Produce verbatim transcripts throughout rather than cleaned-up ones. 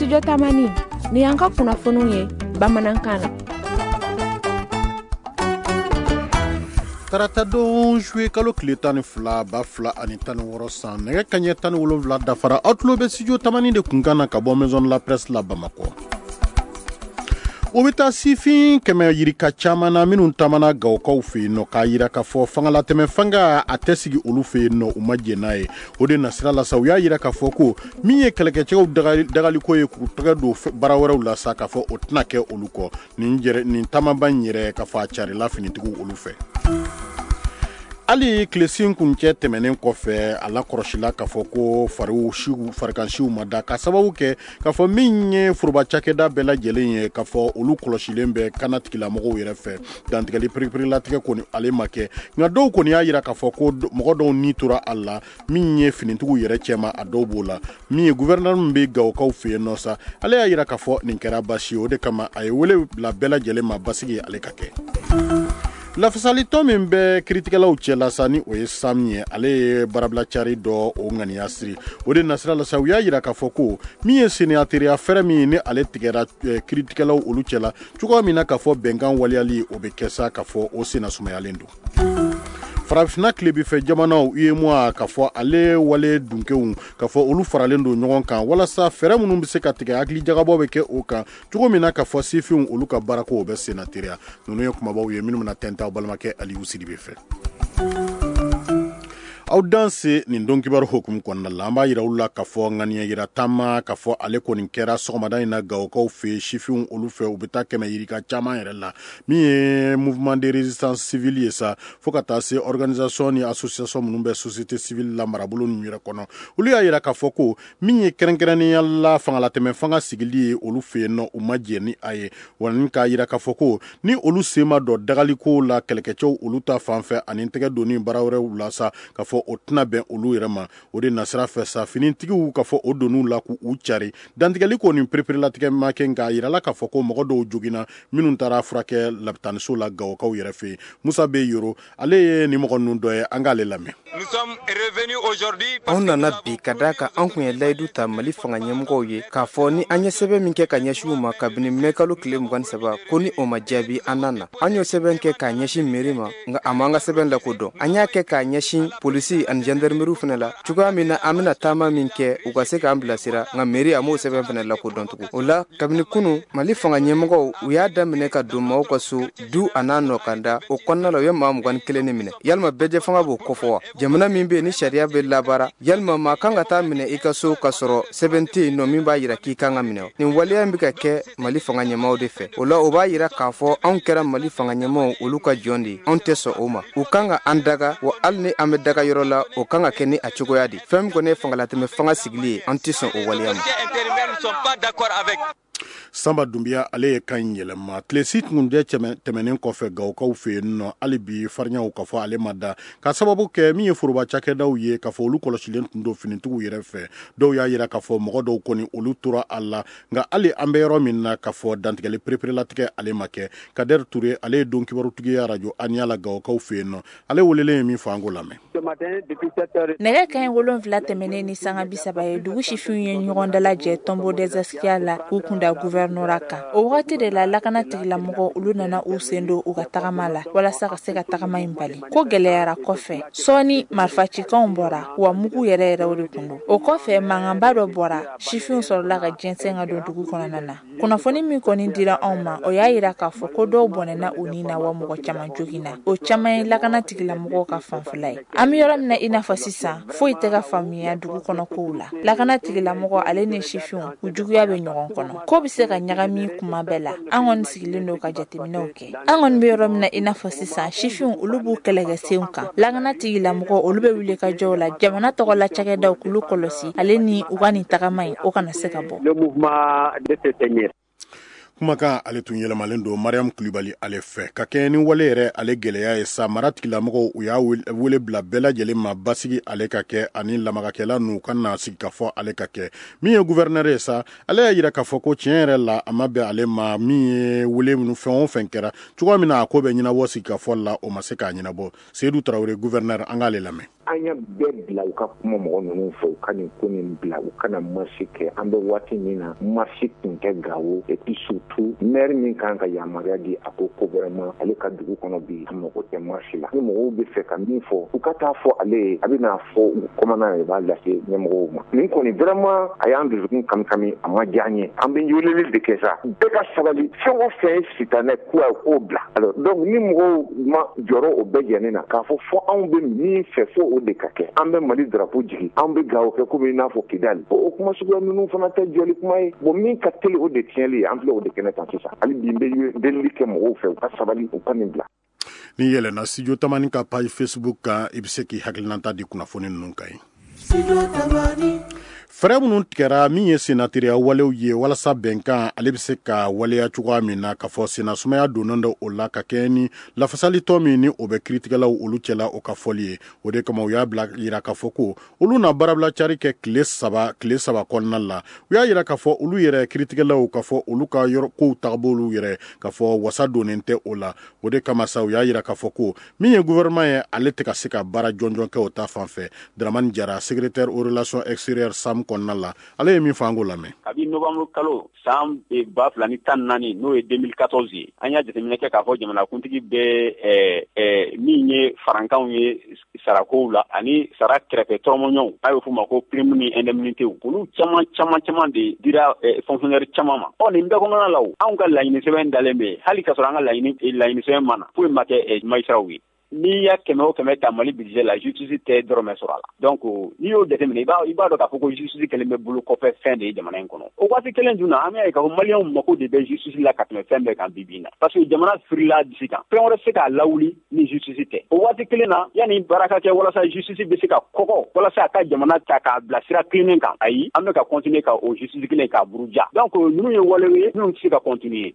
studio tamani ni yanka kunnafoniw ye bamanankan na. Tarata don joué kalo kile tan ni fila ba fila ani tan ni wɔɔrɔ san nɛgɛ kaɲɛ tan ni wolonwula dafara aw tulo bɛ studio tamani de kun kan na ka bɔ maison de la presse la Bamakɔ. O bɛ taa sifin kɛmɛ yirika caman na minnu tamana Gawukaw fɛ yen nɔ k'a yira k'a fɔ fangalatɛmɛ fanga a tɛ sigi olu fɛ yen nɔ u ma jɛn n'a ye. O de nasira la sa u y'a yira k'a fɔ ko min ye kɛlɛkɛcɛw dagali dagaliko ye k'u tɛgɛ don baara wɛrɛw la sa k'a fɔ o tɛna kɛ olu kɔ nin yɛrɛ nin tamaba in yɛrɛ k'a fɔ a carila finitigiw olu fɛ. Ali Klesin kuncɛ tɛmɛnen kɔfɛ a la kɔrɔsila k'a fɔ ko fariw siw farikansiw ma da ka sababu kɛ k'a fɔ min ye foroba cakɛda bɛɛ lajɛlen ye k'a fɔ olu kɔlɔsilen bɛ kana tigilamɔgɔw yɛrɛ fɛ dantigɛli piripirilatigɛ kɔni ale ma kɛ nka dɔw kɔni y'a yira k'a fɔ ko mɔgɔ dɔw ni tora a la min ye finitigiw yɛrɛ cɛma a dɔw b'o la min ye gouverneur min bɛ Gawukaw fɛ yen nɔ sa ale y'a yira k'a fɔ nin kɛra basi ye o de kama a ye wele bila bɛɛ lajɛlen ma basigi ale ka kɛ. Lafasalitɔ min bɛ kiritigɛlaw cɛ la sa ni o ye Sam ye ale ye barabila cari dɔ o ŋaniya siri o de nasira la sa u y'a yira k'a fɔ ko min ye seneyateriya fɛrɛ min ye ni ale tigɛra kiritigɛlaw olu cɛ la cogoya min na k'a fɔ bɛnkan waliyali o bɛ kɛ sa k'a fɔ o sena sumayalen don. Farafina tilebifɛ jamanaw U E M O A k'a fɔ ale wale dunkew k'a fɔ olu faralen don ɲɔgɔn kan walasa fɛrɛ minnu bɛ se ka tigɛ hakili jagabɔ bɛ kɛ o kan cogo min na k'a fɔ sifinw olu ka baarako o bɛ senna teriya ninnu ye kumabaw ye minnu bɛna tɛntɛn aw balimakɛ Aliyu Sidibe fɛ. Aw danse nin don kibaru hukumu kɔnɔna la an b'a yira u la k'a fɔ ŋaniya yira taama k'a fɔ ale kɔni kɛra sɔgɔmada in na Gawukaw fɛ sifinw olu fɛ u bɛ taa kɛmɛ yirika caman yɛrɛ la min ye mouvement de résistance civile ye sa fo ka taa se organisation ni association minnu bɛ société civile la marabolo ninnu yɛrɛ kɔnɔ olu y'a yira k'a fɔ ko min ye kɛrɛnkɛrɛnnenya la fangalatɛmɛ fanga sigili ye olu fɛ yen nɔ u ma jɛn ni a ye wa ni k'a yira k'a fɔ ko ni olu sen ma dɔ dagaliko la kɛlɛkɛcɛw olu ta fanfɛ ani tɛgɛ donni baara wɛrɛw la sa k'a fɔ o tɛna bɛn olu yɛrɛ ma o de nasira fɛ sa finitigiw k'a fɔ o donn'u la k'u cari dantigɛli kɔni pereperilatigɛ ma kɛ nka a yirala k'a fɔ ko mɔgɔ dɔw joginna minnu taara furakɛ lapitaniso la Gawukaw yɛrɛ fɛ yen Musa bɛ Yoro ale ye ni mɔgɔ ninnu dɔ ye an k'ale lamɛn. Anw nana bi ka da kan an kun ye layidu ta Mali fanga ɲɛmɔgɔw ye k'a fɔ ni an ye sɛbɛn min kɛ ka ɲɛsin u ma kabini mai kalo tile mugan ni saba ko ni o ma jaabi an nana an y'o sɛbɛn kɛ k'a ɲɛsin mairie ma nka a ma an ka sɛbɛn lakodɔn an y'a kɛ k'a ɲɛsin polisi ani gendarmerie fana la cogoya min na an bɛna taama min kɛ u ka se k'an bilasira nka mairie a m'o sɛbɛn fana lakodɔn tugun o la kabini kunu Mali fanga ɲɛmɔgɔw u y'a daminɛ ka don maaw ka so du a n'a nɔ kan da o kɔnɔna la u ye maa mugan ni kelen de minɛ yalima bɛɛ fanga b'o kɔfɔ wa jamana min bɛ yen ni sariya bɛ labara yalima maa kan ka taa minɛ i ka so ka sɔrɔ sɛbɛn tɛ yen nɔ min b'a yira k'i kan ka minɛ nin waleya in bɛ ka kɛ Mali fanga ɲɛmaaw de fɛ o la o b'a yira k'a fɔ anw kɛra Mali fanga ɲɛmaaw olu ka jɔn de ye anw tɛ sɔn o ma u kan ka an daga wa hali ni an bɛ daga yɔrɔ la o kan ka kɛ ni a cogoya de fɛn min kɔni ye fangalatɛmɛ fanga sigili ye an tɛ sɔn o waleya ma. Samba Dumbiya ale ye kan in yɛlɛma tilesi tungundɛ tɛmɛnen kɔfɛ Gawukaw fɛ yen nɔ hali bi farinyaw ka fɔ ale ma da ka sababu kɛ min ye foroba cakɛdaw ye k'a fɔ olu kɔlɔsilen tun don finitigiw yɛrɛ fɛ dɔw y'a yira k'a fɔ mɔgɔ dɔw kɔni olu tora a la nka hali an bɛ yɔrɔ min na k'a fɔ dantigɛli pereperilatigɛ ale ma kɛ Kader Ture ale ye don kibarutigi ye radio Aniya la Gawukaw fɛ yen nɔ ale welelen ye min fɔ an ko lamɛn. Nɛgɛ kaɲɛ wolonwula tɛmɛnen ni sanga bi saba ye dugu sifinw ye ɲɔgɔn dalajɛ Tombo des Askia la k'u kunda gouvernora kan o wagati de la lakana tigilamɔgɔ olu nana u sen don u ka tagama la walasa ka se ka tagama in bali ko gɛlɛyara kɔfɛ sɔɔni marifacikanw bɔra wa mugu yɛrɛ yɛrɛ o de tun don o kɔfɛ mankanba dɔ bɔra sifinw sɔrɔla ka jɛnsɛn ka don dugu kɔnɔna na kunnafoni min kɔni dira anw ma o y'a yira k'a fɔ ko dɔw bɔnɛna u ni na wa mɔgɔ caman joginna o caman ye lakana tigilamɔgɔw ka fanfɛla ye an bɛ yɔrɔ min na i n'a fɔ sisan foyi tɛ ka faamuya dugu kɔnɔ kow la lakana tigilamɔgɔ ale ni sifinw u juguya bɛ ɲɔgɔn kɔnɔ ko bɛ se ka ɲagami kuma bɛɛ la an kɔni sigilen don ka jateminɛw kɛ an kɔni bɛ yɔrɔ min na i n'a fɔ sisan sifinw olu b'u kɛlɛkɛsenw kan lakana tigilamɔgɔ olu bɛ wuli ka jɔw la jamana tɔgɔ la cakɛdaw k'olu kɔlɔsi ale ni u ka nin tagama in o kana se ka bɔ. Kumakan ale tun yɛlɛmalen don Mariam Kulibali ale fɛ ka kɛ ni wale yɛrɛ ale gɛlɛya ye sa mara tigilamɔgɔw u y'a wele bila bɛɛ lajɛlen ma basigi ale ka kɛ ani lamagakɛla n'u ka na sigi ka fɔ ale ka kɛ min ye gouverneur ye sa ale y'a yira k'a fɔ ko tiɲɛ yɛrɛ la a ma bɛn ale ma min ye wele minnu fɛn o fɛn kɛra cogoya min na a ko bɛ ɲɛnabɔ sigi ka fɔ la o ma se k'a ɲɛnabɔ Seydou Traoré gouverneur an k'ale lamɛn. an ya bɛɛ bila u ka kuma mɔgɔ ninnu fɛ u ka nin ko nin bila u kana marche kɛ an bɛ waati min na marche tun tɛ Gawo et puis surtout maire min kan ka yamaruya di a ko ko vraiment ale ka dugu kɔnɔ bi a mago tɛ marche la ni mɔgɔw bɛ fɛ ka min fɔ u ka taa fɔ ale ye a bɛna fɔ commandant yɛrɛ b'a lase ɲɛmɔgɔw ma nin kɔni vraiment a y'an dusukun kami kami a ma diya an ye an bɛ weleli de kɛ sa bɛɛ ka sabali fɛn o fɛn ye sitanɛ ko a k'o bila alors donc ni mɔgɔw ma jɔrɔ o bɛɛ jɛnnen na k'a fɔ fɔ anw bɛ min fɛ fo o de ka kɛ an bɛ Mali drapeau jigi an bɛ Gawo kɛ komi i n'a fɔ Kidali o kuma suguya ninnu fana tɛ jɔli kuma ye bon min ka teli o de tiɲɛli ye an filɛ o de kɛnɛ kan sisan hali bi n bɛ delili kɛ mɔgɔw fɛ u ka sabali u ka nin bila ni yɛlɛna studio tamani ka page Facebook kan i bɛ se k'i hakilinata di kunnafoni ninnu kan ye fɛrɛ minnu tigɛra min ye senateriya walew ye walasa bɛnkan ale bɛ se ka waleya cogoya min na ka fɔ senasumaya donnen dɔ o la ka kɛ ni lafasalitɔ min ni o bɛ kiiritigɛlaw olu cɛla o ka fɔli ye o de kama u y'a bila yira k'a fɔ ko olu na baarabila cari kɛ tile saba tile saba kɔnɔna la u y'a yira k'a fɔ olu yɛrɛ kiiritigɛlaw k'a fɔ olu ka yɔrɔ kow tagabolo yɛrɛ k'a fɔ wasa donnen tɛ o la o de kama sa u y'a yira k'a fɔ ko min ye gouvernement ye ale tɛ ka se ka baara jɔnjɔn kɛ o ta fan fɛ Dramani Jara secrétaire aux relations extérieures sam kɔnɔna la ale ye min fɔ an k'o lamɛn. Kabi novembre kalo san ba fila ni tan naani n'o ye deux mille quatorze ye an y'a jateminɛ kɛ k'a fɔ jamanakuntigi bɛ ɛɛ ɛɛ min ye farankanw ye sarakow la ani sara kɛrɛfɛ tɔrɔmɔɲɔw a y'o f'u ma ko prime ni indemnité olu caman caman caman de dira fonctionnaire caman ma ɔ nin bɛɛ kɔnɔna la o anw ka laɲini sɛbɛn dalen bɛ hali ka sɔrɔ an ka laɲini laɲini sɛbɛn ma na foyi ma kɛ magistrats ye n'i y'a kɛmɛ o kɛmɛ ta Mali budget la justice tɛ dɔrɔmɛ sɔrɔ a la donc n'i y'o jateminɛ i b'a i b'a dɔn k'a fɔ ko justice kɛlen bɛ bolo kɔfɛ fɛn de ye jamana in kɔnɔ o waati kelen dun na an y'a ye k'a fɔ maliyɛnw mako de bɛ justice la ka tɛmɛ fɛn bɛɛ kan bi bi in na parce que jamana firila disi kan fɛn wɛrɛ se k'a lawuli ni justice tɛ o waati kelen na yanni baara ka kɛ walasa justice bɛ se ka kɔkɔ walasa a ka jamana ta k'a bila sira kilennen kan ayi an bɛ ka continuer ka o justice kelen k'a buruja donc ninnu ye walew ye minnu tɛ se ka continuer.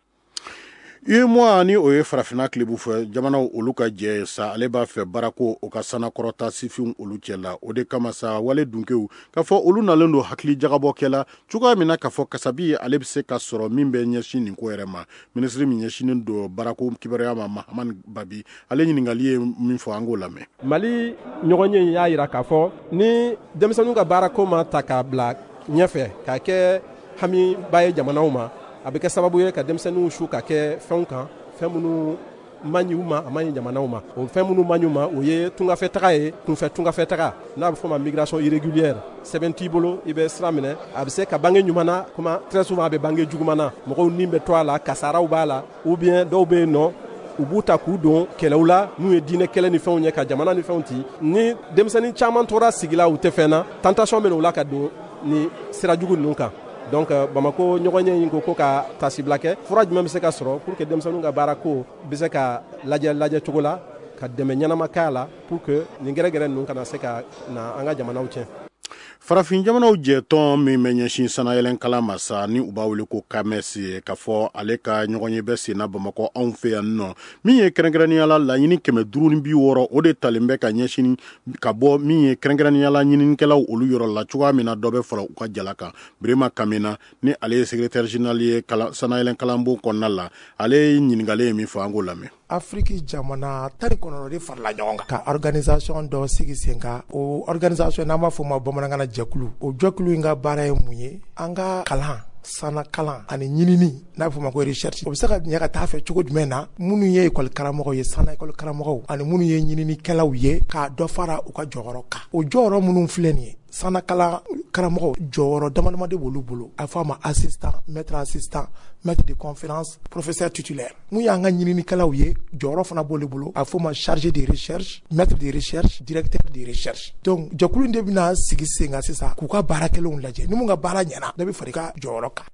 U M O A ni o ye farafina kilebu fɛ jamanaw olu ka jɛ sa ale b'a fɛ barako o ka sanakɔrɔta sifinw olu cɛ la o de kama sa wale dunkew k'a fɔ olu nalen don hakili jagabɔ kɛla cogoya min na k'a fɔ kasabi ale bɛ se ka sɔrɔ min bɛ ɲɛsin nin ko yɛrɛ ma minisiri min ɲɛsinen don barako kibaruya ma Mahamani Babi ale ɲininkali ye min fɔ an k'o lamɛn. Mali ɲɔgɔn ye y'a yira k'a fɔ ni denmisɛnninw ka baarako ma ta k'a bila ɲɛfɛ k'a kɛ hami ba ye jamanaw ma a bɛ kɛ sababu ye ka denmisɛnninw su ka kɛ fɛnw kan fɛn minnu man ɲi u ma a man ɲi jamanaw ma o fɛn minnu man ɲi u ma o ye tungafɛ taga ye kunfɛ tungafɛ taga n'a bɛ fɔ ma migration irrégulière sɛbɛn t'i bolo i bɛ sira minɛ a bɛ se ka bange ɲuman na kuma très souvent a bɛ bange juguman na mɔgɔw nin bɛ to a la kasaraw b'a la ou bien dɔw bɛ yen nɔ u b'u ta k'u don kɛlɛw la n'u ye diinɛ kɛlɛ ni fɛnw ye ka jamana ni fɛnw ci ni denmisɛnnin caman tora sigi la u tɛ fɛn na tentation bɛ na u la ka don ni sira jugu ninnu kan donc Bamako ɲɔgɔn ye in ko ko ka tasibila kɛ fura jumɛn bɛ se ka sɔrɔ pour que denmisɛnninw ka baara ko bɛ se ka lajɛ lajɛ cogo la ka dɛmɛ ɲɛnama k'a la pour que nin gɛrɛgɛrɛ ninnu kana se ka na an ka jamanaw tiɲɛ. farafin jamanaw jɛtɔn min bɛ ɲɛsin sanayɛlɛn kala ma sa ni u b'a wele ko kamɛs ye k'a fɔ ale ka ɲɔgɔn ye bɛ senna Bamakɔ anw fɛ yan nɔ min ye kɛrɛnkɛrɛnnenya la laɲini kɛmɛ duuru ni bi wɔɔrɔ o de talen bɛ ka ɲɛsin ka bɔ min ye kɛrɛnkɛrɛnnenya la ɲininikɛlaw olu yɔrɔ la cogoya min na dɔ bɛ fara u ka jala kan Birima Kamina ni ale ye secrétaire général ye sanayɛlɛn kalanbon kɔnɔna la ale ye ɲininkali ye min fɔ an k'o lamɛn. Afrique jamana tari kɔnɔ de farala ɲɔgɔn kan ka organisation dɔ sigi sen kan o organisation n'an b'a fɔ ma bamanankan na jɛkulu o jɛkulu in ka baara ye mun ye an ka kalan sana kalan ani ɲinini n'a bɛ fɔ ma ko recherche o bɛ se ka ɲɛ ka taa fɛ cogo jumɛn na minnu ye école karamɔgɔw ye sana école karamɔgɔw ani minnu ye ɲininikɛlaw ye k'a dɔ fara u ka jɔyɔrɔ kan o jɔyɔrɔ minnu filɛ nin ye sana kalan karamɔgɔw jɔyɔrɔ damadama de b'olu bolo a fɔ a ma assistant maître assistant maître de conférence professeur titulaire mun y'an ka ɲininikɛlaw ye jɔyɔrɔ fana b'olu bolo a fɔ ma chargé de recherche maître de recherche directeur de recherche donc jɛkulu de bɛna sigi sen kan sisan k'u ka baara kelenw lajɛ ni mun ka baara ɲɛna dɔ bɛ fara i ka jɔyɔrɔ kan.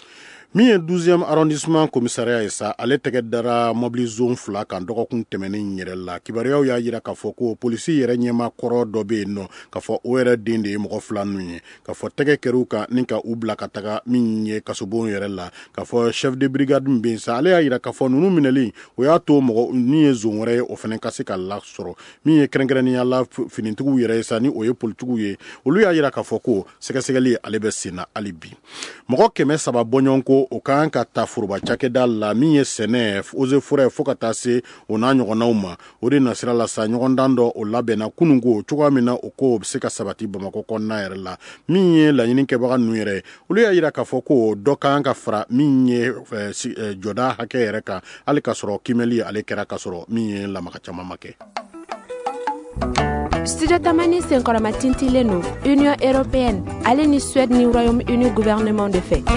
min ye douzième arrondissement commissariat ye sa ale tɛgɛ dara mobili zone fila kan dɔgɔkun tɛmɛnen yɛrɛ la kibaruyaw y'a yira k'a fɔ ko polisi yɛrɛ ɲɛma kɔrɔ dɔ bɛ yen nɔ k'a fɔ o yɛrɛ den de ye mɔgɔ fila ninnu ye k'a fɔ tɛgɛ kɛr'u kan ni ka u bila ka taga min ye kasobon yɛrɛ la k'a fɔ chef de brigade min bɛ yen sa ale y'a yira k'a fɔ ninnu minɛli o y'a to mɔgɔ min ye zone wɛrɛ ye o fana ka se ka lasɔrɔ min ye kɛrɛnkɛrɛnnenya la finitigiw yɛrɛ ye sa ni o ye politigiw ye olu y'a yira k'a fɔ ko sɛgɛsɛgɛli ale bɛ sen na hali bi mɔgɔ kɛmɛ saba bɔɲɔgɔnko ko o kan ka ta furuba cakɛda la min ye sɛnɛ oze forêt fo ka taa se o n'a ɲɔgɔnnaw ma o de nasira la sa ɲɔgɔndan dɔ o labɛnna kunungo cogoya min na o ko o be se ka sabati Bamakɔ kɔnɔna yɛrɛ la min ye laɲini kɛbaga ninnu yɛrɛ olu y'a yira k'a fɔ ko dɔ kan ka fara min ye jɔda hakɛ yɛrɛ kan hali ka sɔrɔ kimɛli ale kɛra ka sɔrɔ min ye lamaka caman ma kɛ. Studio Tamani senkɔrɔma tintilen no Union Européenne ale ni Suède ni Royaume-Uni gouvernement de fait.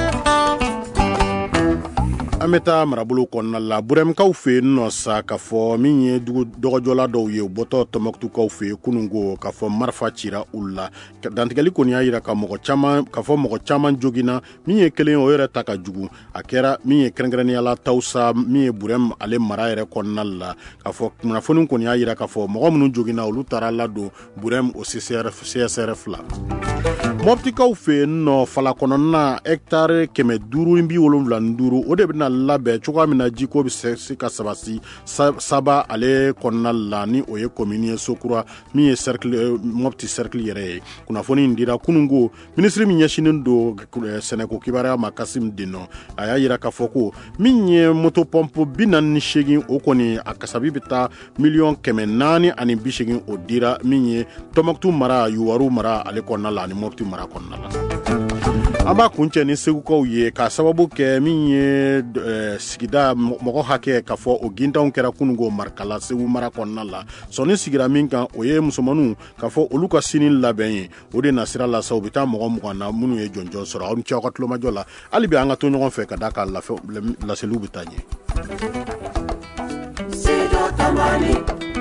An bɛ taa marabolo kɔnɔna la Burɛmkaw fɛ yen nɔ sa k'a fɔ min ye dɔgɔjɔla dɔw ye u bɔtɔ Tɔnbɔkutukaw fɛ yen kunungo k'a fɔ marifa cira u la dantigɛli kɔni y'a yira ka mɔgɔ caman k'a fɔ mɔgɔ caman joginna min ye kelen o yɛrɛ ta ka jugu a kɛra min ye kɛrɛnkɛrɛnniyala Tawusa min ye Burɛm ale mara yɛrɛ kɔnɔna la k'a fɔ kunnafoni kɔni y'a yira k'a fɔ mɔgɔ minnu joginna olu taara ladon Burɛm o C S R F la. Mɔptikaw fɛ yen nɔ fala kɔnɔna hectare kɛmɛ duuru bi wolonwula ni duuru o de bɛna labɛn cogoya min na jiko bɛ se ka sabati saba ale kɔnɔna la ni o ye commune ye Sokura min ye cercle Mɔpti cercle yɛrɛ ye kunnafoni in dira kunungo ministre min ɲɛsinen don sɛnɛko kibaruya ma Kasim Deno a y'a yira k'a fɔ ko min ye moto pompe bi naani ni seegin o kɔni a kasabi bɛ taa miliyɔn kɛmɛ naani ani bi seegin o dira min ye Tɔnbɔkutu mara Yuwaru mara ale kɔnɔna la ani Mɔpti mara kɔnɔna la. An b'a kuncɛ ni segukaw ye k'a sababu kɛ min ye sigida mɔgɔ hakɛ k'a fɔ o gintanw kɛra kunungo marikala Segu mara kɔnɔna la sɔnni sigira min kan o ye musomanninw k'a fɔ olu ka sini labɛn ye o de nasira la sa u bɛ taa mɔgɔ mugan na minnu ye jɔnjɔn sɔrɔ aw ni ce aw ka tulomajɔ la hali bi an ka to ɲɔgɔn fɛ ka da ka laseliw bɛ taa ɲɛ.